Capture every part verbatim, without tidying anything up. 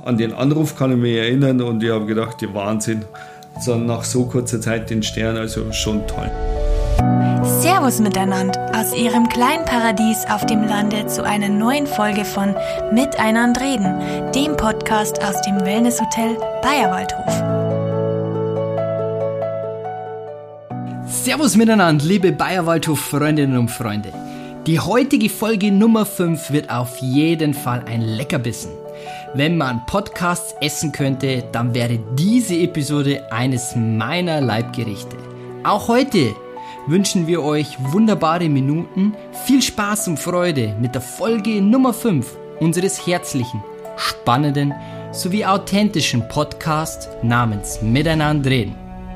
an den Anruf kann ich mich erinnern und ich habe gedacht, ja Wahnsinn, so nach so kurzer Zeit den Stern, also schon toll. Servus miteinander aus Ihrem kleinen Paradies auf dem Lande zu einer neuen Folge von Miteinander reden, dem Podcast aus dem Wellnesshotel Bayerwaldhof. Servus miteinander, liebe Bayerwaldhof-Freundinnen und Freunde. Die heutige Folge Nummer fünf wird auf jeden Fall ein Leckerbissen. Wenn man Podcasts essen könnte, dann wäre diese Episode eines meiner Leibgerichte. Auch heute wünschen wir euch wunderbare Minuten, viel Spaß und Freude mit der Folge Nummer fünf unseres herzlichen, spannenden sowie authentischen Podcasts namens Miteinander reden.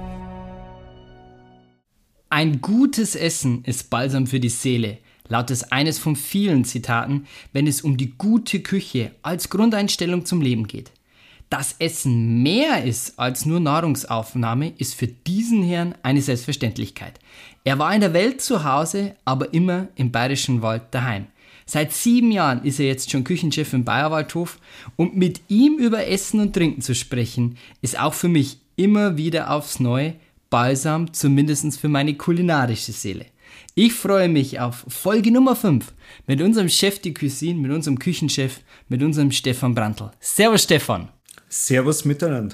Ein gutes Essen ist Balsam für die Seele, lautet eines von vielen Zitaten, wenn es um die gute Küche als Grundeinstellung zum Leben geht. Dass Essen mehr ist als nur Nahrungsaufnahme, ist für diesen Herrn eine Selbstverständlichkeit. Er war in der Welt zu Hause, aber immer im Bayerischen Wald daheim. Seit sieben Jahren ist er jetzt schon Küchenchef im Bayerwaldhof und mit ihm über Essen und Trinken zu sprechen, ist auch für mich immer wieder aufs Neue Balsam, zumindest für meine kulinarische Seele. Ich freue mich auf Folge Nummer fünf mit unserem Chef de Cuisine, mit unserem Küchenchef, mit unserem Stefan Brandl. Servus Stefan. Servus miteinander.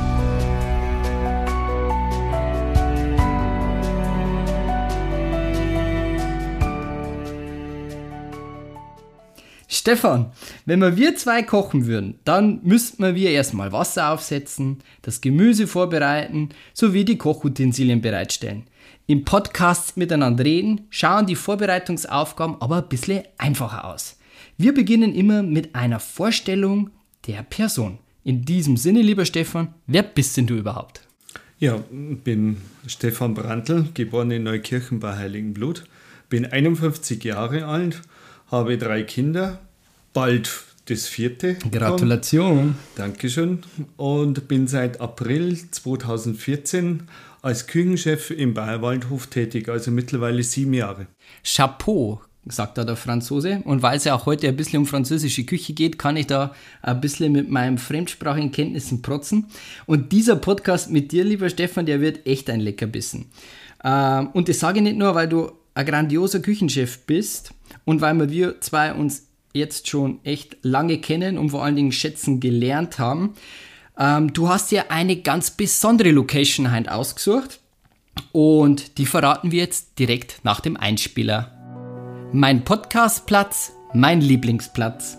Stefan, wenn wir wir zwei kochen würden, dann müssten wir erstmal Wasser aufsetzen, das Gemüse vorbereiten, sowie die Kochutensilien bereitstellen. Im Podcast Miteinander reden schauen die Vorbereitungsaufgaben aber ein bisschen einfacher aus. Wir beginnen immer mit einer Vorstellung der Person. In diesem Sinne, lieber Stefan, wer bist denn du überhaupt? Ja, ich bin Stefan Brandl, geboren in Neukirchen bei Heiligenblut, bin einundfünfzig Jahre alt, habe drei Kinder, bald das vierte. Gratulation. Dankeschön. Und bin seit April zweitausendvierzehn als Küchenchef im Bayerwaldhof tätig, also mittlerweile sieben Jahre. Chapeau, sagt da der Franzose. Und weil es ja auch heute ein bisschen um französische Küche geht, kann ich da ein bisschen mit meinen fremdsprachigen Kenntnissen protzen. Und dieser Podcast mit dir, lieber Stefan, der wird echt ein Leckerbissen. Und das sage ich nicht nur, weil du ein grandioser Küchenchef bist und weil wir zwei uns jetzt schon echt lange kennen und vor allen Dingen schätzen gelernt haben. Ähm, du hast ja eine ganz besondere Location heute ausgesucht und die verraten wir jetzt direkt nach dem Einspieler. Mein Podcastplatz, mein Lieblingsplatz.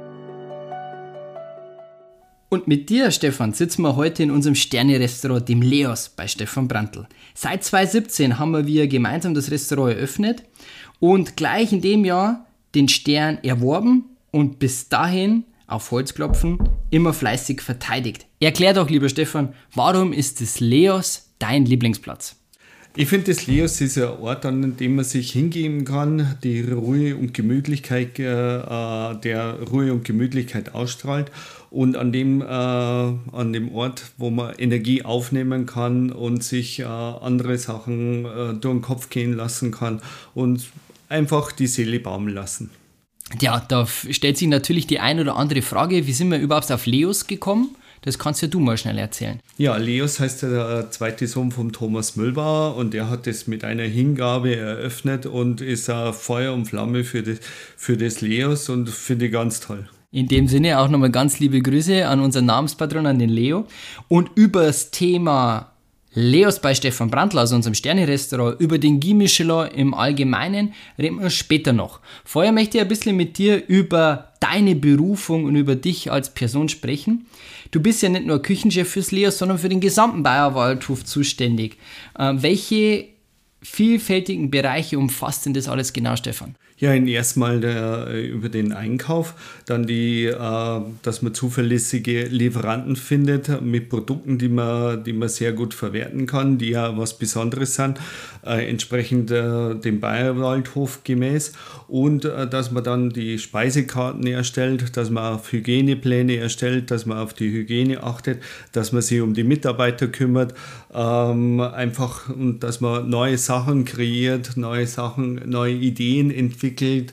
Und mit dir, Stefan, sitzen wir heute in unserem Sterne-Restaurant, dem Leos, bei Stefan Brandl. Seit zweitausendsiebzehn haben wir gemeinsam das Restaurant eröffnet und gleich in dem Jahr den Stern erworben und bis dahin, auf Holz klopfen, immer fleißig verteidigt. Erklär doch, lieber Stefan, warum ist das Leos dein Lieblingsplatz? Ich finde, das Leos ist ein Ort, an dem man sich hingeben kann, die Ruhe und Gemütlichkeit, äh, der Ruhe und Gemütlichkeit ausstrahlt und an dem, äh, an dem Ort, wo man Energie aufnehmen kann und sich äh, andere Sachen äh, durch den Kopf gehen lassen kann und einfach die Seele baumeln lassen. Ja, da stellt sich natürlich die ein oder andere Frage, wie sind wir überhaupt auf Leos gekommen? Das kannst ja du mal schnell erzählen. Ja, Leos heißt der zweite Sohn von Thomas Müllbauer und der hat das mit einer Hingabe eröffnet und ist ein Feuer und Flamme für das, für das Leos und finde ich ganz toll. In dem Sinne auch nochmal ganz liebe Grüße an unseren Namenspatron, an den Leo. Und über das Thema Leos bei Stefan Brandl, also unserem Sterne-Restaurant, über den Guy Michelin im Allgemeinen, reden wir später noch. Vorher möchte ich ein bisschen mit dir über deine Berufung und über dich als Person sprechen. Du bist ja nicht nur Küchenchef fürs Leos, sondern für den gesamten Bayerwaldhof zuständig. Äh, welche vielfältigen Bereiche umfasst denn das alles genau, Stefan? Ja, erstmal über den Einkauf, dann die, äh, dass man zuverlässige Lieferanten findet mit Produkten, die man, die man sehr gut verwerten kann, die ja was Besonderes sind, äh, entsprechend äh, dem Bayerwaldhof gemäß, und äh, dass man dann die Speisekarten erstellt, dass man auf Hygienepläne erstellt, dass man auf die Hygiene achtet, dass man sich um die Mitarbeiter kümmert, ähm, einfach, und dass man neue Sachen kreiert, neue Sachen, neue Ideen entwickelt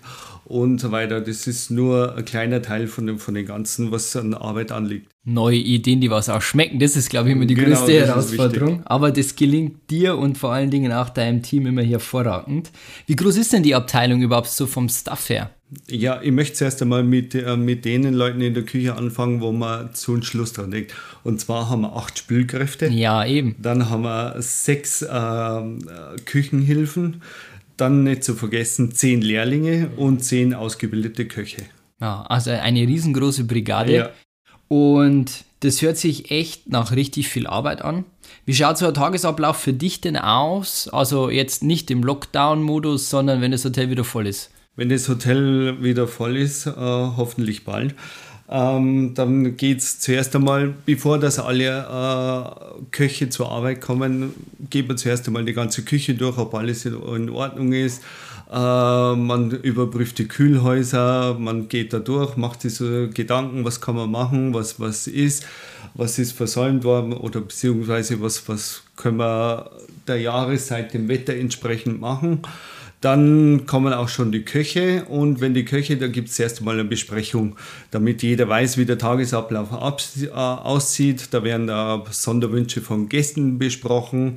und so weiter. Das ist nur ein kleiner Teil von dem, von dem Ganzen, was an Arbeit anliegt. Neue Ideen, die was auch schmecken, das ist, glaube ich, immer die Genau, größte das ist Herausforderung. wichtig. Aber das gelingt dir und vor allen Dingen auch deinem Team immer hervorragend. Wie groß ist denn die Abteilung überhaupt so vom Staff her? Ja, ich möchte zuerst einmal mit, äh, mit den Leuten in der Küche anfangen, wo man zu einem Schluss dran legt. Und zwar haben wir acht Spülkräfte. Ja, eben. Dann haben wir sechs äh, Küchenhilfen. Dann nicht zu vergessen zehn Lehrlinge und zehn ausgebildete Köche. Ja, also eine riesengroße Brigade. Ja. Und das hört sich echt nach richtig viel Arbeit an. Wie schaut so ein Tagesablauf für dich denn aus? Also jetzt nicht im Lockdown-Modus, sondern wenn das Hotel wieder voll ist. Wenn das Hotel wieder voll ist, äh, hoffentlich bald, ähm, dann geht es zuerst einmal, bevor das alle äh, Köche zur Arbeit kommen, geht man zuerst einmal die ganze Küche durch, ob alles in, in Ordnung ist. Äh, man überprüft die Kühlhäuser, man geht da durch, macht sich so Gedanken, was kann man machen, was, was ist, was ist versäumt worden oder beziehungsweise was, was können wir der Jahreszeit, dem Wetter entsprechend machen. Dann kommen auch schon die Köche und wenn die Köche, da gibt es erst einmal eine Besprechung, damit jeder weiß, wie der Tagesablauf abs- äh, aussieht. Da werden da Sonderwünsche von Gästen besprochen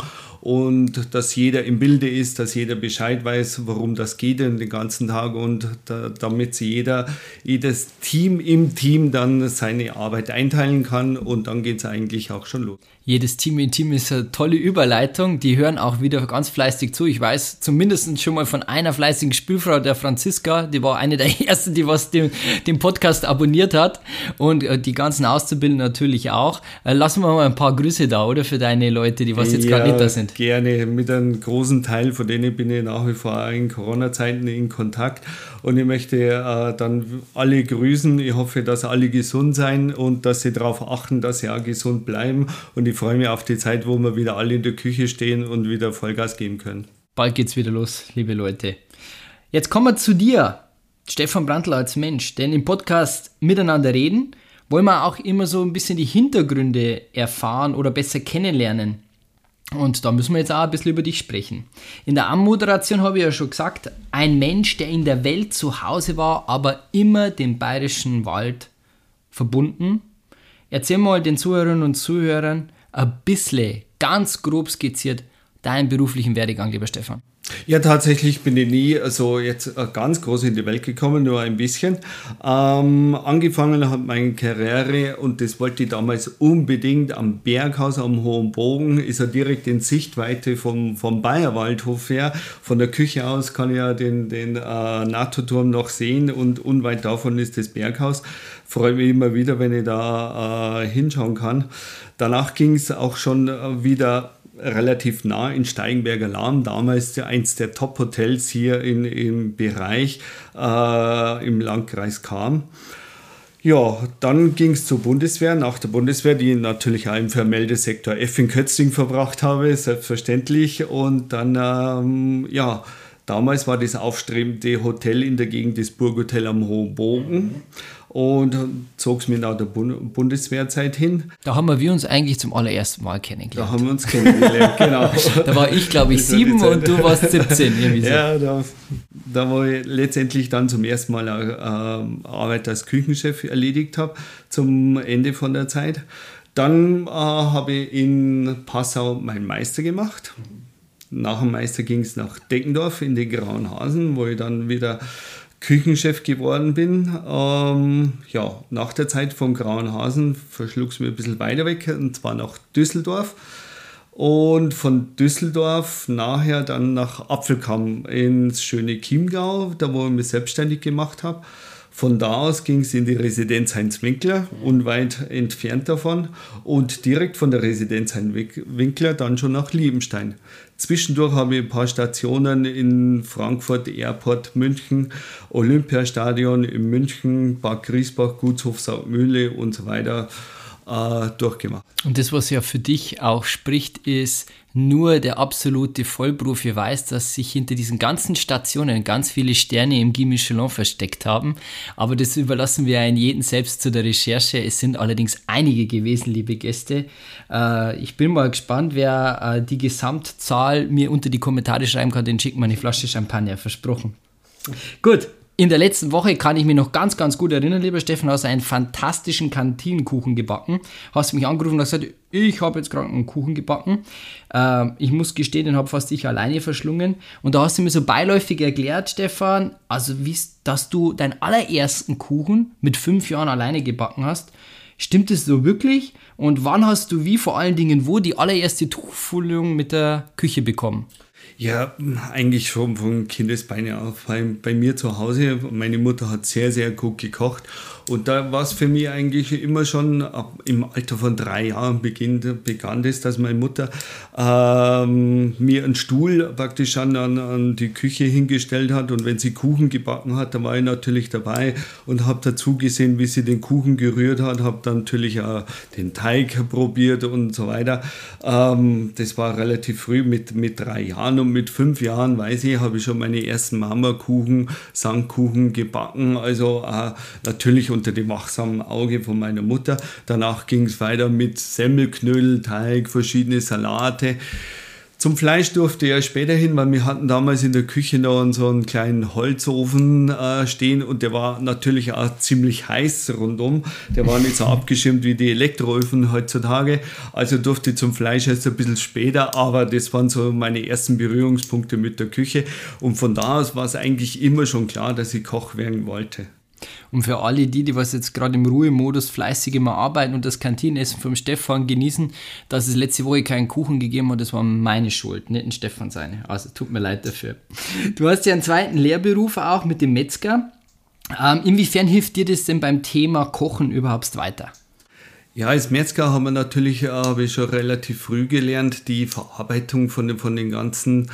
und dass jeder im Bilde ist, dass jeder Bescheid weiß, worum das geht den ganzen Tag und da, damit sich jeder, jedes Team im Team dann seine Arbeit einteilen kann und dann geht es eigentlich auch schon los. Jedes Team im Team ist eine tolle Überleitung. Die hören auch wieder ganz fleißig zu. Ich weiß zumindest schon mal von einer fleißigen Spielfrau, der Franziska. Die war eine der ersten, die was den, den Podcast abonniert hat. Und äh, die ganzen Auszubildenden natürlich auch. Äh, lassen wir mal ein paar Grüße da, oder? Für deine Leute, die was jetzt ja, gerade nicht da sind. Gerne. Mit einem großen Teil von denen bin ich nach wie vor in Corona-Zeiten in Kontakt. Und ich möchte äh, dann alle grüßen. Ich hoffe, dass alle gesund sein und dass sie darauf achten, dass sie auch gesund bleiben. Und ich freue mich auf die Zeit, wo wir wieder alle in der Küche stehen und wieder Vollgas geben können. Bald geht's wieder los, liebe Leute. Jetzt kommen wir zu dir, Stefan Brandl als Mensch. Denn im Podcast Miteinander reden wollen wir auch immer so ein bisschen die Hintergründe erfahren oder besser kennenlernen. Und da müssen wir jetzt auch ein bisschen über dich sprechen. In der Anmoderation habe ich ja schon gesagt, ein Mensch, der in der Welt zu Hause war, aber immer dem bayerischen Wald verbunden. Erzähl mal den Zuhörerinnen und Zuhörern ein bisschen, ganz grob skizziert, deinen beruflichen Werdegang, lieber Stefan. Ja, tatsächlich bin ich nie so jetzt ganz groß in die Welt gekommen, nur ein bisschen. Ähm, angefangen hat meine Karriere und das wollte ich damals unbedingt am Berghaus am Hohen Bogen, ist ja direkt in Sichtweite vom, vom Bayerwaldhof her. Von der Küche aus kann ich ja den, den äh, NATO-Turm noch sehen und unweit davon ist das Berghaus. Freue mich immer wieder, wenn ich da äh, hinschauen kann. Danach ging es auch schon äh, wieder relativ nah in Steigenberger Lahn, damals eins der Top-Hotels hier in, im Bereich äh, im Landkreis Cham. Ja, dann ging es zur Bundeswehr, nach der Bundeswehr, die ich natürlich auch im Vermeldesektor F in Kötzing verbracht habe, selbstverständlich. Und dann, ähm, ja, damals war das aufstrebende Hotel in der Gegend das Burghotel am Hohen Bogen. Und zog es mir nach der Bund- Bundeswehrzeit hin. Da haben wir uns eigentlich zum allerersten Mal kennengelernt. Da haben wir uns kennengelernt, genau. Da war ich, glaube ich, sieben und du warst siebzehn. Irgendwie so. Ja, da, da wo ich letztendlich dann zum ersten Mal äh, Arbeit als Küchenchef erledigt habe, zum Ende von der Zeit. Dann äh, habe ich in Passau meinen Meister gemacht. Nach dem Meister ging es nach Deckendorf in die Grauen Hasen, wo ich dann wieder Küchenchef geworden bin. Ähm, ja, nach der Zeit vom Grauen Hasen verschlug es mir ein bisschen weiter weg, und zwar nach Düsseldorf. Und von Düsseldorf nachher dann nach Apfelkamm ins schöne Chiemgau, da wo ich mich selbstständig gemacht habe. Von da aus ging es in die Residenz Heinz-Winkler, unweit entfernt davon. Und direkt von der Residenz Heinz-Winkler dann schon nach Liebenstein. Zwischendurch habe ich ein paar Stationen in Frankfurt, Airport, München, Olympiastadion in München, Bad Griesbach, Gutshof, Saugmühle und so weiter äh, durchgemacht. Und das, was ja für dich auch spricht, ist, nur der absolute Vollprofi weiß, dass sich hinter diesen ganzen Stationen ganz viele Sterne im Guy Michelin versteckt haben. Aber das überlassen wir einen jeden selbst zu der Recherche. Es sind allerdings einige gewesen, liebe Gäste. Äh, ich bin mal gespannt, wer äh, die Gesamtzahl mir unter die Kommentare schreiben kann. Den schickt man eine Flasche Champagner, versprochen. Gut, In der letzten Woche kann ich mich noch ganz, ganz gut erinnern, lieber Stefan, hast du einen fantastischen Kantinenkuchen gebacken. Hast mich angerufen und gesagt, ich habe jetzt gerade einen Kuchen gebacken. Äh, ich muss gestehen, den habe fast ich alleine verschlungen. Und da hast du mir so beiläufig erklärt, Stefan, also wie, dass du deinen allerersten Kuchen mit fünf Jahren alleine gebacken hast. Stimmt es so wirklich? Und wann hast du wie, vor allen Dingen wo, die allererste Tuchfüllung mit der Küche bekommen? Ja, eigentlich schon von Kindesbeine auf. Bei, bei mir zu Hause, meine Mutter hat sehr, sehr gut gekocht. Und da war es für mich eigentlich immer schon ab, im Alter von drei Jahren beginnt, begann das, dass meine Mutter ähm, mir einen Stuhl praktisch an, an, an die Küche hingestellt hat. Und wenn sie Kuchen gebacken hat, da war ich natürlich dabei und habe dazu gesehen, wie sie den Kuchen gerührt hat. Habe dann natürlich auch den Teig probiert und so weiter. Ähm, das war relativ früh mit, mit drei Jahren. Und mit fünf Jahren, weiß ich, habe ich schon meine ersten Marmorkuchen, Sandkuchen gebacken. Also äh, natürlich unter dem wachsamen Auge von meiner Mutter. Danach ging es weiter mit Semmelknödel, Teig, verschiedene Salate. Zum Fleisch durfte ich ja später hin, weil wir hatten damals in der Küche noch so einen kleinen Holzofen äh, stehen und der war natürlich auch ziemlich heiß rundum. Der war nicht so abgeschirmt wie die Elektroöfen heutzutage. Also durfte ich zum Fleisch erst ein bisschen später, aber das waren so meine ersten Berührungspunkte mit der Küche. Und von da aus war es eigentlich immer schon klar, dass ich Koch werden wollte. Und für alle die, die was jetzt gerade im Ruhemodus fleißig immer arbeiten und das Kantinenessen vom Stefan genießen, dass es letzte Woche keinen Kuchen gegeben hat, das war meine Schuld, nicht ein Stefan seine. Also tut mir leid dafür. Du hast ja einen zweiten Lehrberuf auch mit dem Metzger. Ähm, inwiefern hilft dir das denn beim Thema Kochen überhaupt weiter? Ja, als Metzger haben wir natürlich, äh, habe ich schon relativ früh gelernt, die Verarbeitung von den, von den ganzen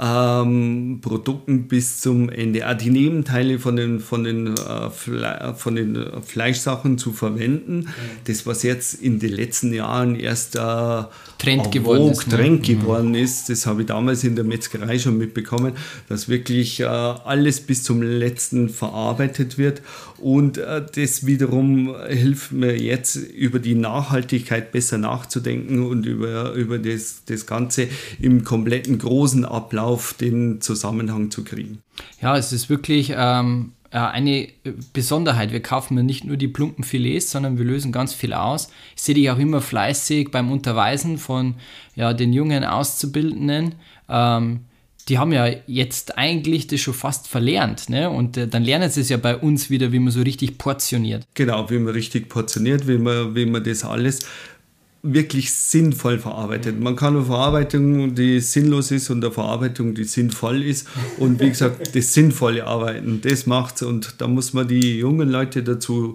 ähm, Produkten bis zum Ende. Auch die Nebenteile von den, von den, äh, Fle- von den Fleischsachen zu verwenden. Das, was jetzt in den letzten Jahren erst äh, Trend geworden ist. Ne? Trend geworden ist, das habe ich damals in der Metzgerei schon mitbekommen, dass wirklich äh, alles bis zum Letzten verarbeitet wird. Und äh, das wiederum hilft mir jetzt über die Nachhaltigkeit besser nachzudenken und über, über das, das Ganze im kompletten großen Ablauf den Zusammenhang zu kriegen. Ja, es ist wirklich ähm, eine Besonderheit. Wir kaufen ja nicht nur die plumpen Filets, sondern wir lösen ganz viel aus. Ich sehe dich auch immer fleißig beim Unterweisen von ja, den jungen Auszubildenden. Ähm, die haben ja jetzt eigentlich das schon fast verlernt, ne? Und äh, dann lernen sie es ja bei uns wieder, wie man so richtig portioniert. Genau, wie man richtig portioniert, wie man, wie man das alles wirklich sinnvoll verarbeitet. Man kann eine Verarbeitung, die sinnlos ist und eine Verarbeitung, die sinnvoll ist. Und wie gesagt, das sinnvolle Arbeiten, das macht's. Und da muss man die jungen Leute dazu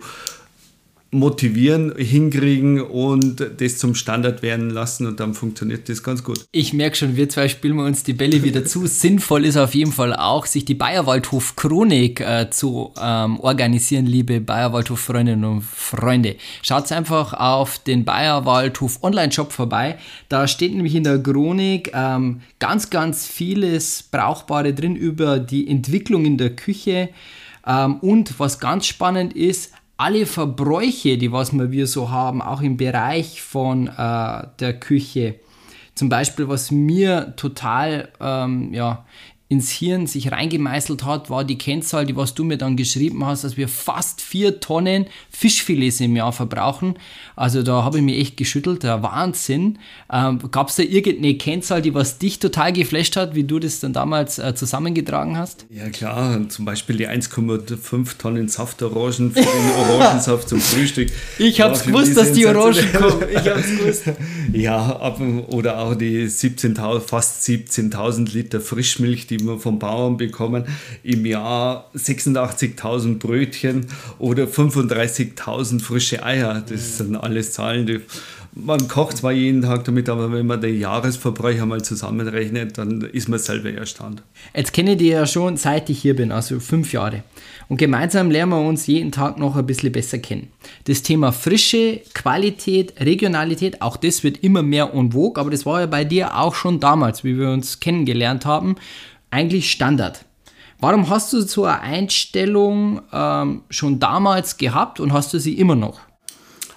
motivieren, hinkriegen und das zum Standard werden lassen und dann funktioniert das ganz gut. Ich merke schon, wir zwei spielen wir uns die Bälle wieder zu. Sinnvoll ist auf jeden Fall auch, sich die Bayerwaldhof Chronik äh, zu ähm, organisieren, liebe Bayerwaldhof Freundinnen und Freunde. Schaut einfach auf den Bayerwaldhof Online-Shop vorbei. Da steht nämlich in der Chronik ähm, ganz, ganz vieles Brauchbare drin über die Entwicklung in der Küche ähm, und was ganz spannend ist, alle Verbräuche, die was wir so haben, auch im Bereich von äh, der Küche. Zum Beispiel, was mir total ähm, ja, ins Hirn sich reingemeißelt hat, war die Kennzahl, die was du mir dann geschrieben hast, dass wir fast vier Tonnen Fischfilets im Jahr verbrauchen. Also da habe ich mich echt geschüttelt, der Wahnsinn. Ähm, Gab es da irgendeine Kennzahl, die was dich total geflasht hat, wie du das dann damals äh, zusammengetragen hast? Ja klar, zum Beispiel die eins Komma fünf Tonnen Saftorangen für den Orangensaft zum Frühstück. Ich habe es gewusst, dass die Orangen kommen. Ich habe es gewusst. Ja, ab, oder auch die siebzehntausend, fast siebzehntausend Liter Frischmilch, die wir vom Bauern bekommen, im Jahr sechsundachtzigtausend Brötchen oder fünfunddreißigtausend frische Eier. Das sind alles Zahlen, die man kocht zwar jeden Tag damit, aber wenn man den Jahresverbrauch einmal zusammenrechnet, dann ist man selber erstaunt. Jetzt kenne ich dich ja schon, seit ich hier bin, also fünf Jahre. Und gemeinsam lernen wir uns jeden Tag noch ein bisschen besser kennen. Das Thema Frische, Qualität, Regionalität, auch das wird immer mehr en vogue, aber das war ja bei dir auch schon damals, wie wir uns kennengelernt haben, eigentlich Standard. Warum hast du so eine Einstellung ähm, schon damals gehabt und hast du sie immer noch?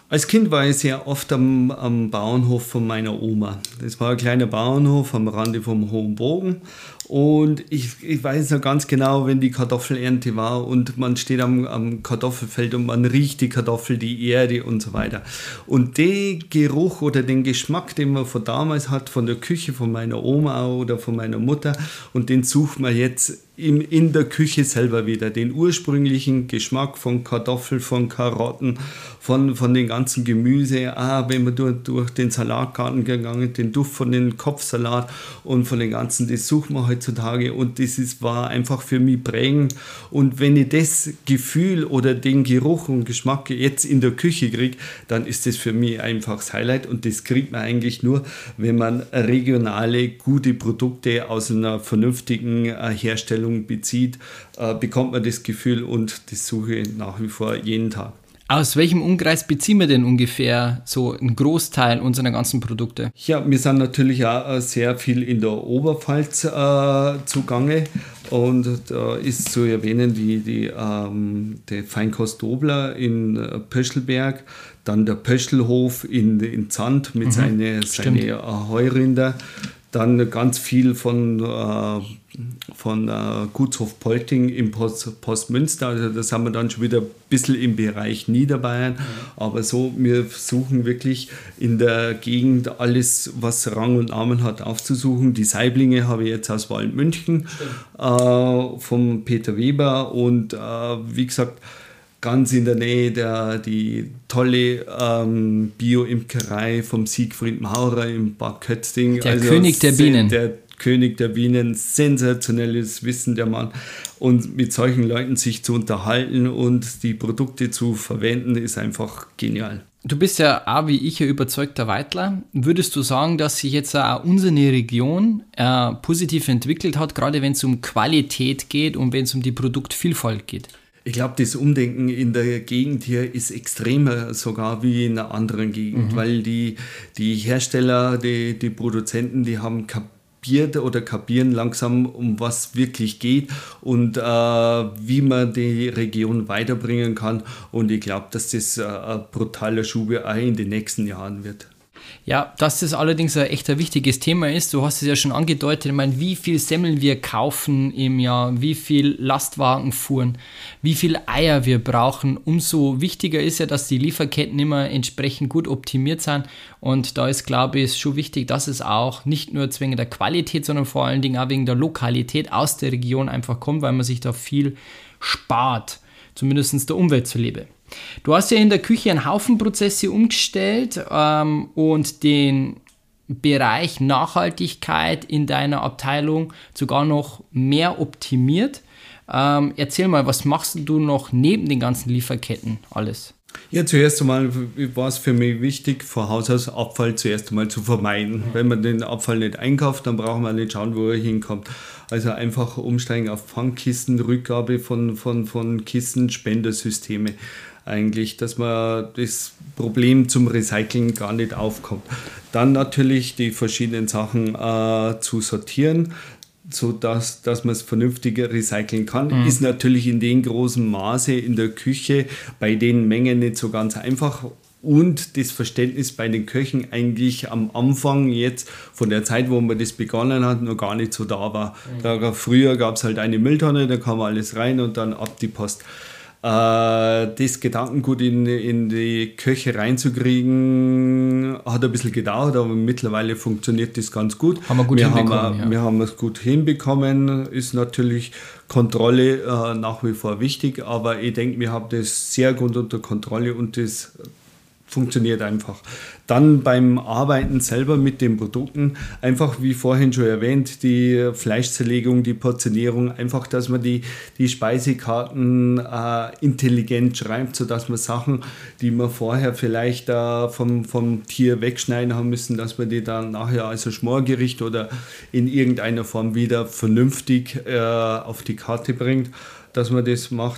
Als Kind war ich sehr oft am, am Bauernhof von meiner Oma. Das war ein kleiner Bauernhof am Rande vom Hohen Bogen. Und ich, ich weiß noch ganz genau, wenn die Kartoffelernte war und man steht am, am Kartoffelfeld und man riecht die Kartoffel, die Erde und so weiter. Und den Geruch oder den Geschmack, den man von damals hat, von der Küche von meiner Oma oder von meiner Mutter, und den sucht man jetzt in, in der Küche selber wieder. Den ursprünglichen Geschmack von Kartoffeln, von Karotten, von, von den ganzen Gemüse. Ah, wenn man durch, durch den Salatgarten gegangen ist, den Duft von dem Kopfsalat und von den ganzen, das sucht man heutzutage, und das ist, war einfach für mich prägend. Und wenn ich das Gefühl oder den Geruch und Geschmack jetzt in der Küche kriege, dann ist das für mich einfach das Highlight, und das kriegt man eigentlich nur, wenn man regionale, gute Produkte aus einer vernünftigen äh, Herstellung bezieht, äh, bekommt man das Gefühl, und das suche ich nach wie vor jeden Tag. Aus welchem Umkreis beziehen wir denn ungefähr so einen Großteil unserer ganzen Produkte? Ja, wir sind natürlich auch sehr viel in der Oberpfalz äh, zugange, und da ist zu erwähnen die, die, ähm, der Feinkost Dobler in äh, Pöschelberg, dann der Pöschelhof in, in Zand mit mhm, seinen seine Heurinder. Dann ganz viel von, äh, von äh, Gutshof Polting im Post, Postmünster. Also da sind wir dann schon wieder ein bisschen im Bereich Niederbayern. Mhm. Aber so, wir versuchen wirklich in der Gegend alles, was Rang und Namen hat, aufzusuchen. Die Saiblinge habe ich jetzt aus Waldmünchen äh, vom Peter Weber. Und äh, wie gesagt, ganz in der Nähe der die tolle ähm, Bio-Imkerei vom Siegfried Maurer im Bad Kötzting. Der also König der Bienen. Der König der Bienen, sensationelles Wissen der Mann. Und mit solchen Leuten sich zu unterhalten und die Produkte zu verwenden, ist einfach genial. Du bist ja auch wie ich ein überzeugter Weidler. Würdest du sagen, dass sich jetzt auch unsere Region äh, positiv entwickelt hat, gerade wenn es um Qualität geht und wenn es um die Produktvielfalt geht? Ich glaube, das Umdenken in der Gegend hier ist extremer sogar wie in einer anderen Gegend, mhm. weil die, die Hersteller, die, die Produzenten, die haben kapiert oder kapieren langsam, um was wirklich geht und äh, wie man die Region weiterbringen kann. Und ich glaube, dass das äh, ein brutaler Schub auch in den nächsten Jahren wird. Ja, dass das allerdings ein echt ein wichtiges Thema ist. Du hast es ja schon angedeutet, ich meine, wie viel Semmeln wir kaufen im Jahr, wie viel Lastwagen fuhren, wie viel Eier wir brauchen. Umso wichtiger ist ja, dass die Lieferketten immer entsprechend gut optimiert sind. Und da ist, glaube ich, schon wichtig, dass es auch nicht nur wegen der Qualität, sondern vor allen Dingen auch wegen der Lokalität aus der Region einfach kommt, weil man sich da viel spart, zumindest der Umwelt zuliebe. Du hast ja in der Küche einen Haufen Prozesse umgestellt ähm, und den Bereich Nachhaltigkeit in deiner Abteilung sogar noch mehr optimiert. Ähm, erzähl mal, was machst du noch neben den ganzen Lieferketten alles? Ja, zuerst einmal war es für mich wichtig, von Haus aus Abfall zuerst einmal zu vermeiden. Wenn man den Abfall nicht einkauft, dann braucht man nicht schauen, wo er hinkommt. Also einfach umsteigen auf Pfandkisten, Rückgabe von, von, von Kisten, Spendersysteme eigentlich, dass man das Problem zum Recyceln gar nicht aufkommt. Dann natürlich die verschiedenen Sachen äh, zu sortieren, so dass, dass man es vernünftig recyceln kann, mhm. ist natürlich in dem großen Maße in der Küche bei den Mengen nicht so ganz einfach. Und das Verständnis bei den Köchen eigentlich am Anfang jetzt von der Zeit, wo man das begonnen hat, noch gar nicht so da war. Mhm. Da, früher gab es halt eine Mülltonne, da kam alles rein und dann ab die Post. Äh, das Gedankengut in, in die Köche reinzukriegen, hat ein bisschen gedauert, aber mittlerweile funktioniert das ganz gut. Haben wir gut wir hinbekommen. Haben, ja. Wir haben es gut hinbekommen, ist natürlich Kontrolle äh, nach wie vor wichtig, aber ich denke, wir haben das sehr gut unter Kontrolle und das funktioniert einfach. Dann beim Arbeiten selber mit den Produkten, einfach wie vorhin schon erwähnt, die Fleischzerlegung, die Portionierung, einfach, dass man die, die Speisekarten äh, intelligent schreibt, sodass man Sachen, die man vorher vielleicht äh, vom, vom Tier wegschneiden haben müssen, dass man die dann nachher als ein Schmorgericht oder in irgendeiner Form wieder vernünftig äh, auf die Karte bringt, dass man das macht.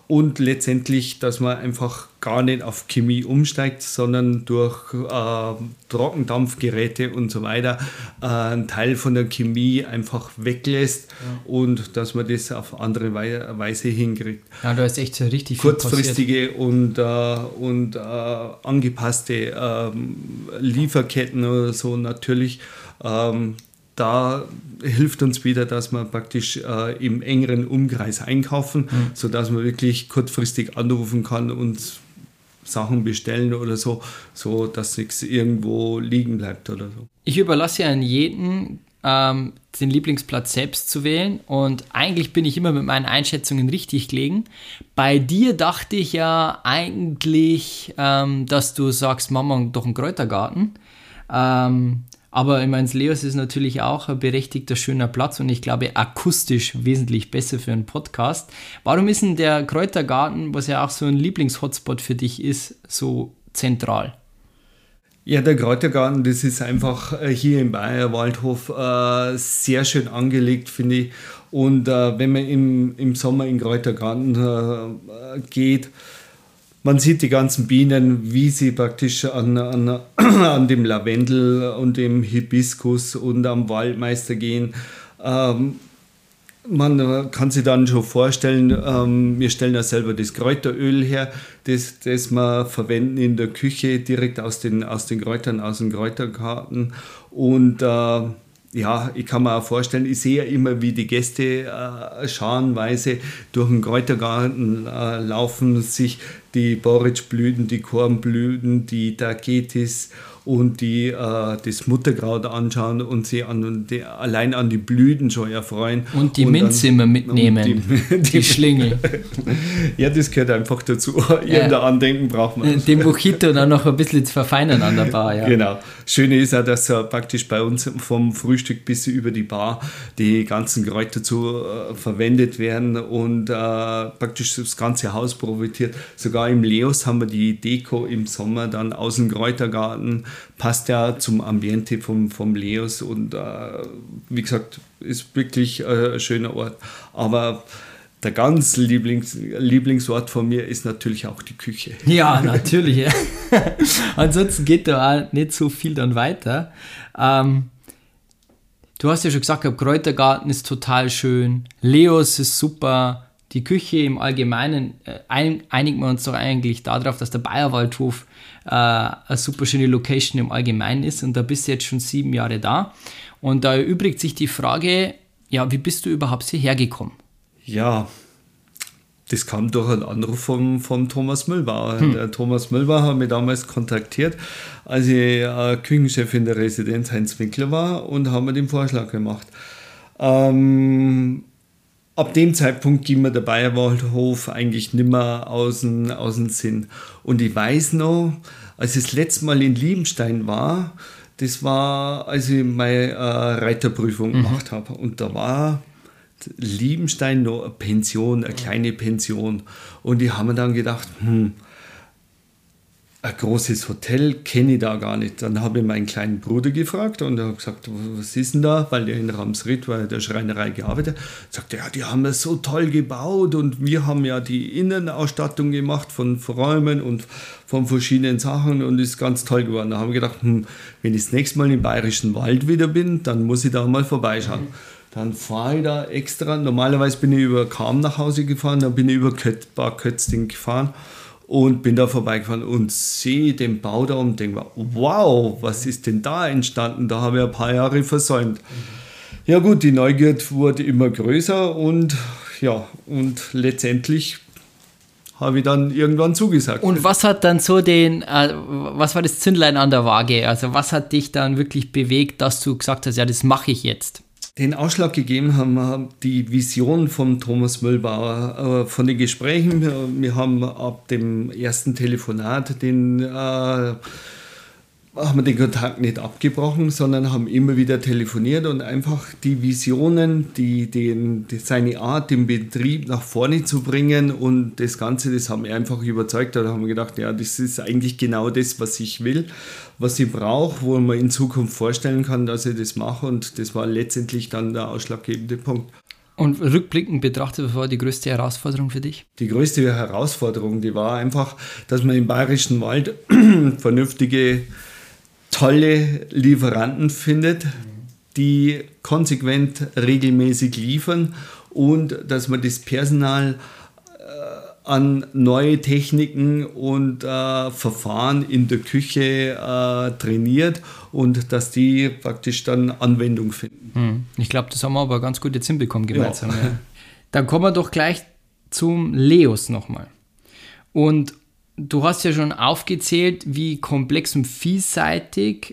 und letztendlich, dass man einfach gar nicht auf Chemie umsteigt, sondern durch äh, Trockendampfgeräte und so weiter äh, einen Teil von der Chemie einfach weglässt ja. und dass man das auf andere Weise hinkriegt. Ja, da ist echt so richtig viel kurzfristige und, äh, und äh, angepasste äh, Lieferketten oder so natürlich. Ähm, Da hilft uns wieder, dass wir praktisch äh, im engeren Umkreis einkaufen, mhm. sodass man wirklich kurzfristig anrufen kann und Sachen bestellen oder so, so dass nichts irgendwo liegen bleibt oder so. Ich überlasse ja an jeden, ähm, den Lieblingsplatz selbst zu wählen und eigentlich bin ich immer mit meinen Einschätzungen richtig gelegen. Bei dir dachte ich ja eigentlich, ähm, dass du sagst, Mama, doch einen Kräutergarten. Ähm, Aber ich meine, Leos ist natürlich auch ein berechtigter, schöner Platz und ich glaube akustisch wesentlich besser für einen Podcast. Warum ist denn der Kräutergarten, was ja auch so ein Lieblingshotspot für dich ist, so zentral? Ja, der Kräutergarten, das ist einfach hier im Bayerwaldhof äh, sehr schön angelegt, finde ich. Und äh, wenn man im, im Sommer in den Kräutergarten äh, geht, man sieht die ganzen Bienen, wie sie praktisch an, an, an dem Lavendel und dem Hibiskus und am Waldmeister gehen. Ähm, man kann sich dann schon vorstellen, ähm, wir stellen ja selber das Kräuteröl her, das, das wir verwenden in der Küche direkt aus den, aus den Kräutern, aus dem Kräutergarten. Und äh, ja, ich kann mir auch vorstellen, ich sehe ja immer, wie die Gäste äh, scharenweise durch den Kräutergarten äh, laufen, sich die Borretschblüten, die Kornblüten, die Tagetes und die, äh, das Mutterkraut anschauen und sie an, die, allein an die Blüten schon erfreuen. Und die und Minze dann, immer mitnehmen, die, die, die Schlingel. Ja, das gehört einfach dazu. Irgendein ja. Andenken braucht man. Den Mojito dann noch ein bisschen zu verfeinern an der Bar. Ja. Genau. Schöne ist auch, dass uh, praktisch bei uns vom Frühstück bis über die Bar die ganzen Kräuter zu uh, verwendet werden und uh, praktisch das ganze Haus profitiert. Sogar im Leos haben wir die Deko im Sommer dann aus dem Kräutergarten. Passt ja zum Ambiente vom, vom Leos und uh, wie gesagt, ist wirklich uh, ein schöner Ort. Aber der ganz Lieblings, Lieblingsort von mir ist natürlich auch die Küche. Ja, natürlich. Ja. Ansonsten geht da auch nicht so viel dann weiter. Ähm, du hast ja schon gesagt, der Kräutergarten ist total schön. Leos ist super. Die Küche im Allgemeinen, äh, ein, einigen wir uns doch eigentlich darauf, dass der Bayerwaldhof äh, eine super schöne Location im Allgemeinen ist. Und da bist du jetzt schon sieben Jahre da. Und da erübrigt sich die Frage, ja, wie bist du überhaupt hierher gekommen? Ja, das kam durch einen Anruf von, von Thomas Müllbauer. Hm. Der Thomas Müllbauer hat mich damals kontaktiert, als ich äh, Küchenchef in der Residenz Heinz Winkler war und haben mir den Vorschlag gemacht. Ähm, ab dem Zeitpunkt ging mir der Bayerwaldhof eigentlich nicht mehr aus dem, aus dem Sinn. Und ich weiß noch, als ich das letzte Mal in Liebenstein war, das war, als ich meine äh, Reiterprüfung mhm. gemacht habe. Und da war Liebenstein noch eine Pension, eine kleine Pension. Und die haben mir dann gedacht, hm, ein großes Hotel kenne ich da gar nicht. Dann habe ich meinen kleinen Bruder gefragt und er hat gesagt, was ist denn da? Weil der in Ramsried war, der Schreinerei gearbeitet. Er sagte, ja, die haben das so toll gebaut und wir haben ja die Innenausstattung gemacht von Räumen und von verschiedenen Sachen und ist ganz toll geworden. Da haben wir gedacht, hm, wenn ich das nächste Mal im Bayerischen Wald wieder bin, dann muss ich da mal vorbeischauen. Mhm. Dann fahre ich da extra. Normalerweise bin ich über Cham nach Hause gefahren, dann bin ich über Kött, Bad Kötzting gefahren und bin da vorbeigefahren und sehe den Bau da und denke mir, wow, was ist denn da entstanden? Da habe ich ein paar Jahre versäumt. Ja gut, die Neugierde wurde immer größer und ja, und letztendlich habe ich dann irgendwann zugesagt. Und was hat dann so den, äh, was war das Zündlein an der Waage? Also was hat dich dann wirklich bewegt, dass du gesagt hast, ja, das mache ich jetzt? Den Ausschlag gegeben haben die Vision von Thomas Müllbauer, von den Gesprächen. Wir haben ab dem ersten Telefonat den, äh, haben wir den Kontakt nicht abgebrochen, sondern haben immer wieder telefoniert und einfach die Visionen, die, den, die, seine Art, den Betrieb nach vorne zu bringen und das Ganze, das haben wir einfach überzeugt. Da haben wir gedacht, ja, das ist eigentlich genau das, was ich will, was ich brauche, wo man in Zukunft vorstellen kann, dass ich das mache und das war letztendlich dann der ausschlaggebende Punkt. Und rückblickend betrachtet, was war die größte Herausforderung für dich? Die größte Herausforderung, die war einfach, dass man im Bayerischen Wald vernünftige, tolle Lieferanten findet, die konsequent regelmäßig liefern und dass man das Personal äh, an neue Techniken und äh, Verfahren in der Küche äh, trainiert und dass die praktisch dann Anwendung finden. Hm. Ich glaube, das haben wir aber ganz gut jetzt hinbekommen gemeinsam. Ja. Ja. Dann kommen wir doch gleich zum Leos nochmal. Und du hast ja schon aufgezählt, wie komplex und vielseitig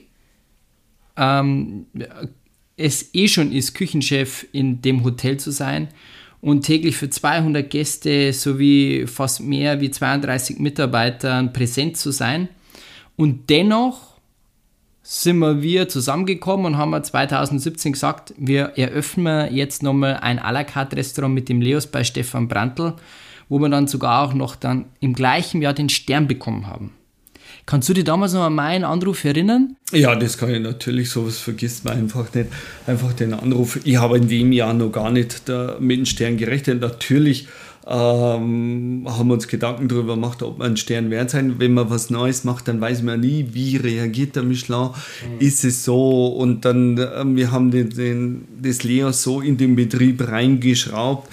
ähm, es eh schon ist, Küchenchef in dem Hotel zu sein und täglich für zweihundert Gäste sowie fast mehr wie zweiunddreißig Mitarbeitern präsent zu sein. Und dennoch sind wir, wir zusammengekommen und haben wir zweitausendsiebzehn gesagt, wir eröffnen jetzt nochmal ein à la carte Restaurant mit dem Leos bei Stefan Brandl, wo wir dann sogar auch noch dann im gleichen Jahr den Stern bekommen haben. Kannst du dich damals noch an meinen Anruf erinnern? Ja, das kann ich natürlich, sowas vergisst man einfach nicht. Einfach den Anruf. Ich habe in dem Jahr noch gar nicht da mit dem Stern gerechnet. Natürlich ähm, haben wir uns Gedanken darüber gemacht, ob wir einen Stern wert sein. Wenn man was Neues macht, dann weiß man nie, wie reagiert der Michelin. Mhm. Ist es so? Und dann, äh, wir haben den, den, das Leos so in den Betrieb reingeschraubt.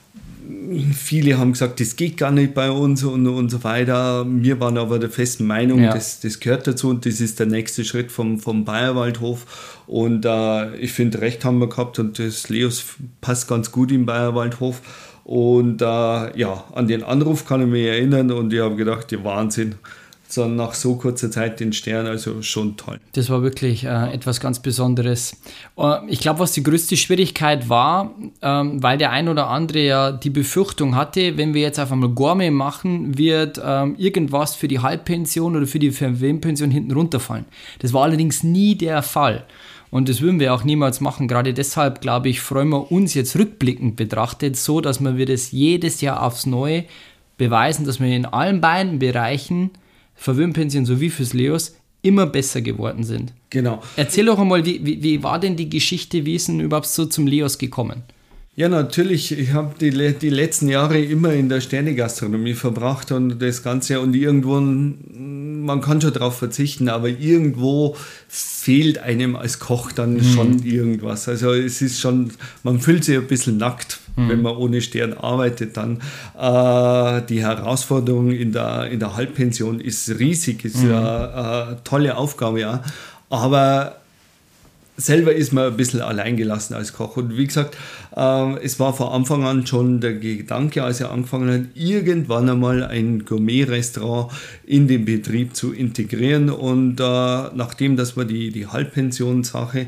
Viele haben gesagt, das geht gar nicht bei uns und, und so weiter. Wir waren aber der festen Meinung, ja. das, das gehört dazu und das ist der nächste Schritt vom, vom Bayerwaldhof. Und äh, ich finde, recht haben wir gehabt und das Leos passt ganz gut im Bayerwaldhof. Und äh, ja, an den Anruf kann ich mich erinnern und ich habe gedacht, ja, Wahnsinn. So nach so kurzer Zeit den Stern, also schon toll. Das war wirklich äh, etwas ganz Besonderes. Äh, ich glaube, was die größte Schwierigkeit war, ähm, weil der ein oder andere ja die Befürchtung hatte, wenn wir jetzt auf einmal Gourmet machen, wird ähm, irgendwas für die Halbpension oder für die Verwöhnpension hinten runterfallen. Das war allerdings nie der Fall. Und das würden wir auch niemals machen. Gerade deshalb, glaube ich, freuen wir uns jetzt rückblickend betrachtet so, dass wir das jedes Jahr aufs Neue beweisen, dass wir in allen beiden Bereichen Verwöhnpension sowie fürs Leos immer besser geworden sind. Genau. Erzähl doch einmal, wie, wie, wie war denn die Geschichte, wie ist denn überhaupt so zum Leos gekommen? Ja, natürlich. Ich habe die, die letzten Jahre immer in der Sternegastronomie verbracht und das Ganze und irgendwo, man kann schon darauf verzichten, aber irgendwo fehlt einem als Koch dann mhm. schon irgendwas. Also es ist schon, man fühlt sich ein bisschen nackt, mhm. wenn man ohne Stern arbeitet. Dann äh, die Herausforderung in der, in der Halbpension ist riesig, ist mhm. eine, eine tolle Aufgabe, ja. Aber selber ist man ein bisschen alleingelassen als Koch. Und wie gesagt, äh, es war von Anfang an schon der Gedanke, als er angefangen hat, irgendwann einmal ein Gourmet-Restaurant in den Betrieb zu integrieren. Und äh, nachdem, dass wir die, die Halbpensionssache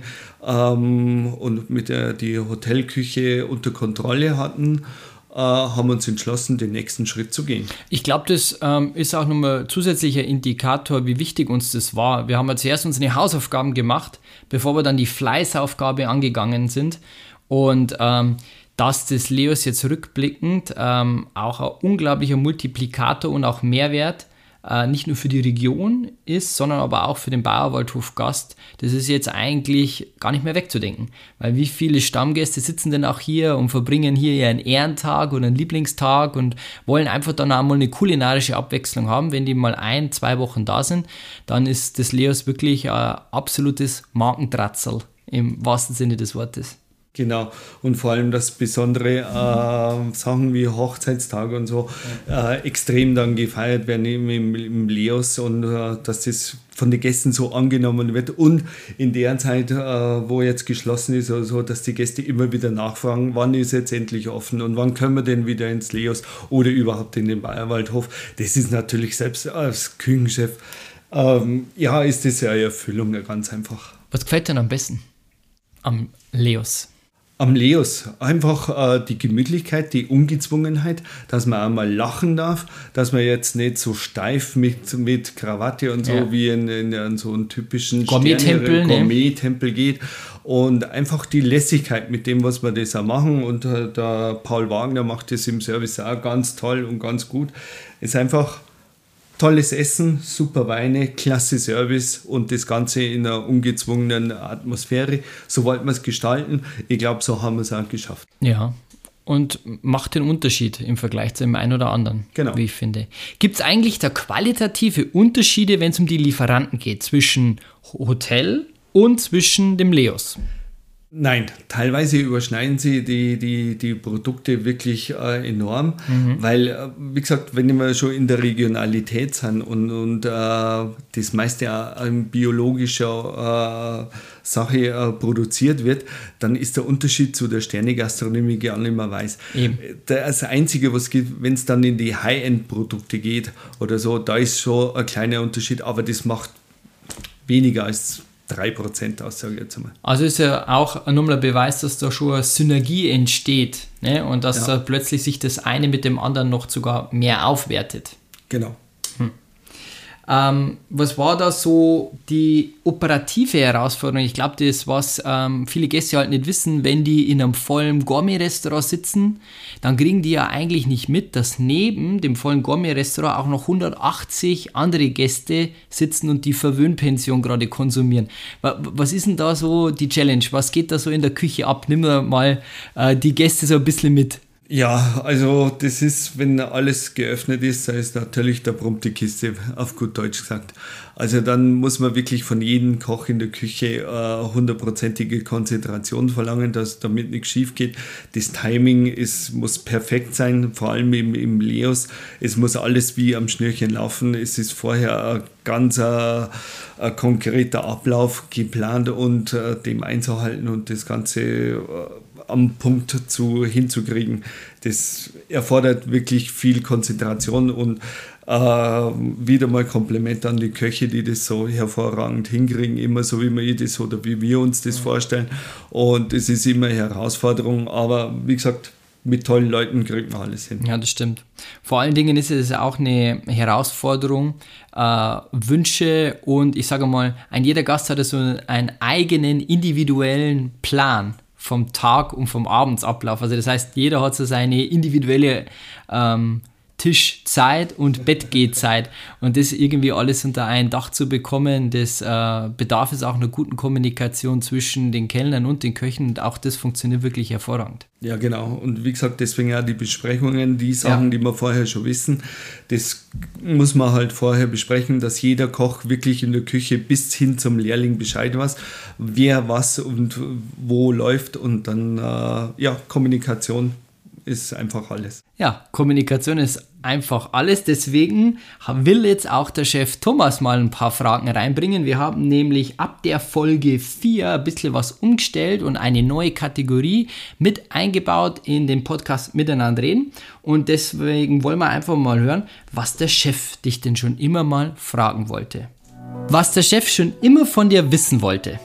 ähm, und mit der die Hotelküche unter Kontrolle hatten, äh, haben wir uns entschlossen, den nächsten Schritt zu gehen. Ich glaube, das ähm, ist auch nochmal zusätzlicher Indikator, wie wichtig uns das war. Wir haben ja zuerst unsere Hausaufgaben gemacht, bevor wir dann die Fleißaufgabe angegangen sind. Und ähm, dass das Leos jetzt rückblickend ähm, auch ein unglaublicher Multiplikator und auch Mehrwert äh, nicht nur für die Region ist, sondern aber auch für den Bayerwaldhof Gast, das ist jetzt eigentlich gar nicht mehr wegzudenken. Weil wie viele Stammgäste sitzen denn auch hier und verbringen hier ihren Ehrentag oder einen Lieblingstag und wollen einfach dann auch mal eine kulinarische Abwechslung haben. Wenn die mal ein, zwei Wochen da sind, dann ist das Leos wirklich ein absolutes Markentratzel im wahrsten Sinne des Wortes. Genau, und vor allem, dass besondere äh, Sachen wie Hochzeitstage und so äh, extrem dann gefeiert werden im, im, im Leos und äh, dass das von den Gästen so angenommen wird und in der Zeit, äh, wo jetzt geschlossen ist oder so, dass die Gäste immer wieder nachfragen, wann ist jetzt endlich offen und wann können wir denn wieder ins Leos oder überhaupt in den Bayerwaldhof. Das ist natürlich selbst als Küchenchef, ähm, ja, ist das ja eine Erfüllung, ganz einfach. Was gefällt dir am besten am Leos? Am Leos einfach äh, die Gemütlichkeit, die Ungezwungenheit, dass man einmal lachen darf, dass man jetzt nicht so steif mit, mit Krawatte und so ja. wie in, in, in so einen typischen Gourmet-Tempel Gourmet-Tempel geht und einfach die Lässigkeit mit dem, was wir das auch machen und äh, der Paul Wagner macht das im Service auch ganz toll und ganz gut. Es ist einfach tolles Essen, super Weine, klasse Service und das Ganze in einer ungezwungenen Atmosphäre. So wollten wir es gestalten. Ich glaube, so haben wir es auch geschafft. Ja, und macht den Unterschied im Vergleich zu dem einen oder anderen, genau. wie ich finde. Gibt es eigentlich da qualitative Unterschiede, wenn es um die Lieferanten geht, zwischen Hotel und zwischen dem Leos? Nein, teilweise überschneiden sie die, die, die Produkte wirklich äh, enorm, mhm. weil, äh, wie gesagt, wenn wir schon in der Regionalität sind und, und äh, das meiste auch in biologischer äh, Sache äh, produziert wird, dann ist der Unterschied zu der Sternegastronomie gar nicht mehr weiß. Eben. Das Einzige, was geht, wenn es dann in die High-End-Produkte geht oder so, da ist schon ein kleiner Unterschied, aber das macht weniger als drei Prozent aus, sage ich jetzt mal. Also ist ja auch nochmal ein Beweis, dass da schon eine Synergie entsteht, ne? Und dass ja. da plötzlich sich das eine mit dem anderen noch sogar mehr aufwertet. Genau. Hm. Ähm, was war da so die operative Herausforderung? Ich glaube, das, was ähm, viele Gäste halt nicht wissen, wenn die in einem vollen Gourmet-Restaurant sitzen, dann kriegen die ja eigentlich nicht mit, dass neben dem vollen Gourmet-Restaurant auch noch hundertachtzig andere Gäste sitzen und die Verwöhnpension gerade konsumieren. Was ist denn da so die Challenge? Was geht da so in der Küche ab? Nimm mal äh, die Gäste so ein bisschen mit. Ja, also das ist, wenn alles geöffnet ist, da ist natürlich der Brummte Kiste, auf gut Deutsch gesagt. Also dann muss man wirklich von jedem Koch in der Küche äh, hundertprozentige Konzentration verlangen, dass damit nichts schief geht. Das Timing ist, muss perfekt sein, vor allem im, im Leos. Es muss alles wie am Schnürchen laufen. Es ist vorher ein ganz äh, ein konkreter Ablauf geplant und äh, dem einzuhalten und das Ganze äh, am Punkt zu, hinzukriegen. Das erfordert wirklich viel Konzentration und äh, wieder mal Kompliment an die Köche, die das so hervorragend hinkriegen, immer so wie wir das oder wie wir uns das vorstellen. Und es ist immer eine Herausforderung, aber wie gesagt, mit tollen Leuten kriegt man alles hin. Ja, das stimmt. Vor allen Dingen ist es auch eine Herausforderung, äh, Wünsche und ich sage mal, ein jeder Gast hat so einen eigenen individuellen Plan vom Tag und vom Abendsablauf. Also das heißt, jeder hat so seine individuelle ähm, Tischzeit und Bettgehzeit und das irgendwie alles unter ein Dach zu bekommen, das äh, bedarf es auch einer guten Kommunikation zwischen den Kellnern und den Köchen und auch das funktioniert wirklich hervorragend. Ja, genau. Und wie gesagt, deswegen auch die Besprechungen, die Sachen, ja. die wir vorher schon wissen, das muss man halt vorher besprechen, dass jeder Koch wirklich in der Küche bis hin zum Lehrling Bescheid weiß, wer was und wo läuft und dann, äh, ja, Kommunikation ist einfach alles. Ja, Kommunikation ist einfach alles. Deswegen will jetzt auch der Chef Thomas mal ein paar Fragen reinbringen. Wir haben nämlich ab der Folge vier ein bisschen was umgestellt und eine neue Kategorie mit eingebaut in den Podcast Miteinander reden. Und deswegen wollen wir einfach mal hören, was der Chef dich denn schon immer mal fragen wollte. Was der Chef schon immer von dir wissen wollte.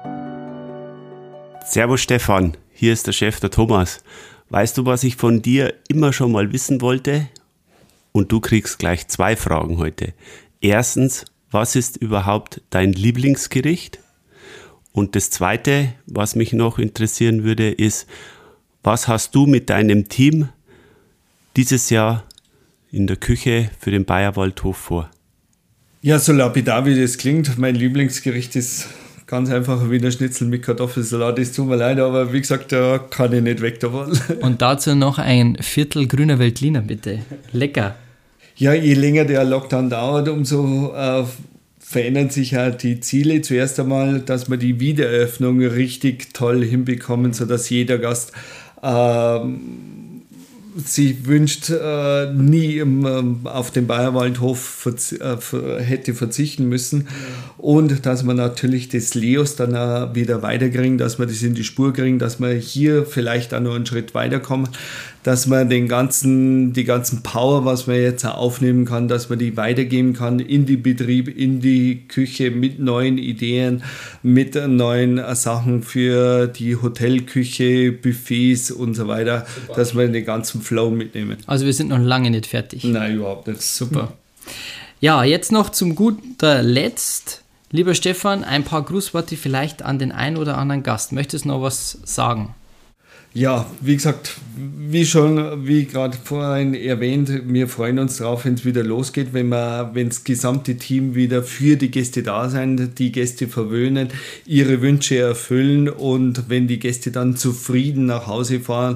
Servus Stefan, hier ist der Chef, der Thomas. Weißt du, was ich von dir immer schon mal wissen wollte? Und du kriegst gleich zwei Fragen heute. Erstens, was ist überhaupt dein Lieblingsgericht? Und das Zweite, was mich noch interessieren würde, ist, was hast du mit deinem Team dieses Jahr in der Küche für den Bayerwaldhof vor? Ja, so lapidar wie das klingt, mein Lieblingsgericht ist ganz einfach Wiener Schnitzel mit Kartoffelsalat. Das tut mir leid, aber wie gesagt, da kann ich nicht weg davon. Und dazu noch ein Viertel grüner Veltliner, bitte. Lecker. Ja, je länger der Lockdown dauert, umso äh, verändern sich ja die Ziele. Zuerst einmal, dass wir die Wiedereröffnung richtig toll hinbekommen, sodass jeder Gast äh, sich wünscht, äh, nie im, ähm, auf den Bayerwaldhof verzi- äh, hätte verzichten müssen. Und dass wir natürlich das Leos dann auch wieder weiterkriegen, dass wir das in die Spur kriegen, dass wir hier vielleicht auch noch einen Schritt weiterkommen, dass man den ganzen, die ganzen Power, was man jetzt auch aufnehmen kann, dass man die weitergeben kann in die Betrieb, in die Küche mit neuen Ideen, mit neuen Sachen für die Hotelküche, Buffets und so weiter, super, dass wir den ganzen Flow mitnehmen. Also wir sind noch lange nicht fertig. Nein, überhaupt nicht. Super. Ja, jetzt noch zum guter Letzt. Lieber Stefan, ein paar Grußworte vielleicht an den einen oder anderen Gast. Möchtest du noch was sagen? Ja, wie gesagt, wie schon, wie gerade vorhin erwähnt, wir freuen uns drauf, wenn es wieder losgeht, wenn wir, wenn das gesamte Team wieder für die Gäste da sein, die Gäste verwöhnen, ihre Wünsche erfüllen und wenn die Gäste dann zufrieden nach Hause fahren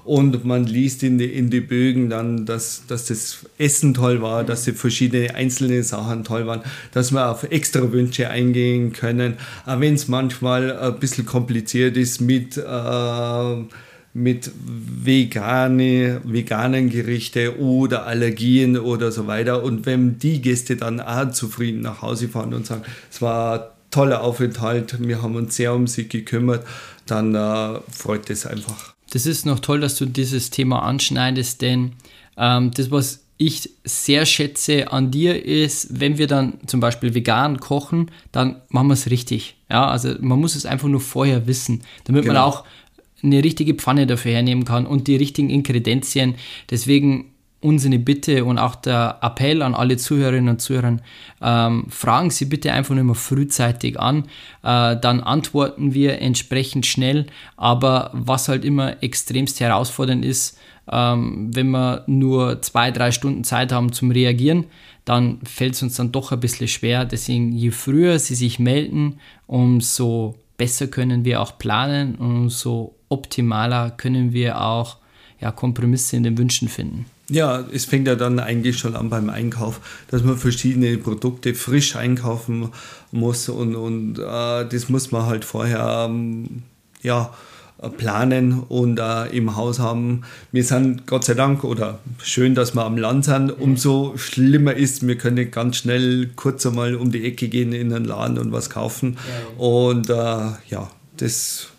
und man liest in die, in die Bögen dann, dass, dass das Essen toll war, dass die verschiedene einzelne Sachen toll waren, dass wir auf extra Wünsche eingehen können, auch wenn es manchmal ein bisschen kompliziert ist mit äh, mit vegane, veganen Gerichte oder Allergien oder so weiter. Und wenn die Gäste dann auch zufrieden nach Hause fahren und sagen, es war ein toller Aufenthalt, wir haben uns sehr um sie gekümmert, dann äh, freut es einfach. Das ist noch toll, dass du dieses Thema anschneidest, denn ähm, das, was ich sehr schätze an dir ist, wenn wir dann zum Beispiel vegan kochen, dann machen wir es richtig. Ja, also man muss es einfach nur vorher wissen, damit genau. man auch eine richtige Pfanne dafür hernehmen kann und die richtigen Ingredienzien. Deswegen unsere Bitte und auch der Appell an alle Zuhörerinnen und Zuhörer, ähm, fragen Sie bitte einfach nur mal frühzeitig an, äh, dann antworten wir entsprechend schnell, aber was halt immer extremst herausfordernd ist, ähm, wenn wir nur zwei, drei Stunden Zeit haben zum Reagieren, dann fällt es uns dann doch ein bisschen schwer. Deswegen, je früher Sie sich melden, umso besser können wir auch planen und umso optimaler können wir auch ja, Kompromisse in den Wünschen finden. Ja, es fängt ja dann eigentlich schon an beim Einkauf, dass man verschiedene Produkte frisch einkaufen muss und, und äh, das muss man halt vorher ähm, ja, planen und äh, im Haus haben. Wir sind Gott sei Dank oder schön, dass wir am Land sind, umso schlimmer ist, wir können ganz schnell kurz einmal um die Ecke gehen in den Laden und was kaufen ja, ja. und äh, ja, das...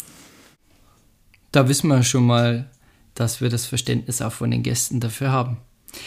Da wissen wir schon mal, dass wir das Verständnis auch von den Gästen dafür haben.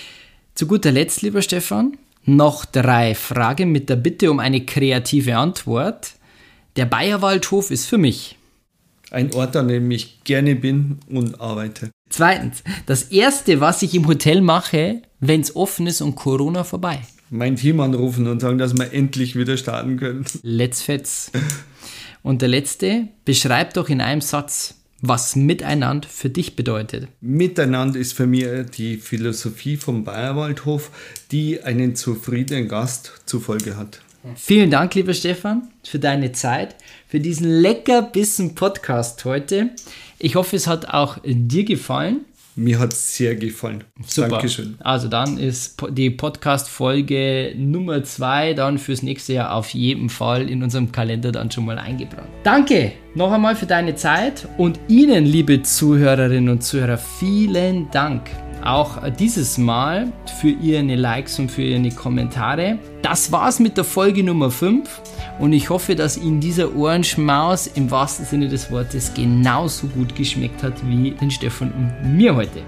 Zu guter Letzt, lieber Stefan, noch drei Fragen mit der Bitte um eine kreative Antwort. Der Bayerwaldhof ist für mich ein Ort, an dem ich gerne bin und arbeite. Zweitens, das Erste, was ich im Hotel mache, wenn es offen ist und Corona vorbei. Mein Team anrufen und sagen, dass wir endlich wieder starten können. Let's fetz. Und der letzte, beschreib doch in einem Satz, was Miteinander für dich bedeutet. Miteinander ist für mich die Philosophie vom Bayerwaldhof, die einen zufriedenen Gast zur Folge hat. Vielen Dank, lieber Stefan, für deine Zeit, für diesen Leckerbissen Podcast heute. Ich hoffe, es hat auch dir gefallen. Mir hat es sehr gefallen. Super. Dankeschön. Also dann ist die Podcast-Folge Nummer zwei dann fürs nächste Jahr auf jeden Fall in unserem Kalender dann schon mal eingeplant. Danke noch einmal für deine Zeit und Ihnen, liebe Zuhörerinnen und Zuhörer, vielen Dank. Auch dieses Mal für Ihre Likes und für Ihre Kommentare. Das war's mit der Folge Nummer fünf und ich hoffe, dass Ihnen dieser Ohrenschmaus im wahrsten Sinne des Wortes genauso gut geschmeckt hat wie den Stefan und mir heute.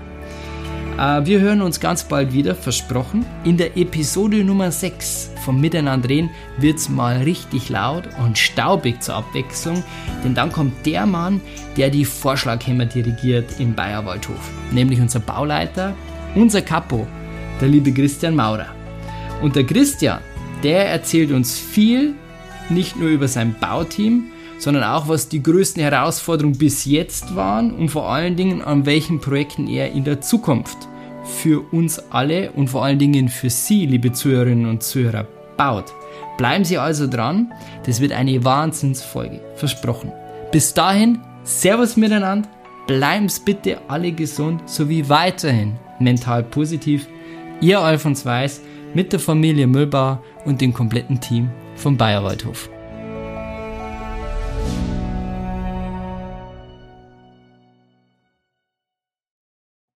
Äh, wir hören uns ganz bald wieder, versprochen. In der Episode Nummer sechs vom Miteinander reden wird's mal richtig laut und staubig zur Abwechslung, denn dann kommt der Mann, der die Vorschlaghämmer dirigiert im Bayerwaldhof, nämlich unser Bauleiter, unser Capo, der liebe Christian Maurer. Und der Christian, der erzählt uns viel, nicht nur über sein Bauteam, sondern auch, was die größten Herausforderungen bis jetzt waren und vor allen Dingen, an welchen Projekten er in der Zukunft für uns alle und vor allen Dingen für Sie, liebe Zuhörerinnen und Zuhörer, baut. Bleiben Sie also dran, das wird eine Wahnsinnsfolge, versprochen. Bis dahin, Servus miteinander, bleiben Sie bitte alle gesund, sowie weiterhin mental positiv. Ihr Alfons Weiß mit der Familie Müllbauer und dem kompletten Team vom Bayerwaldhof.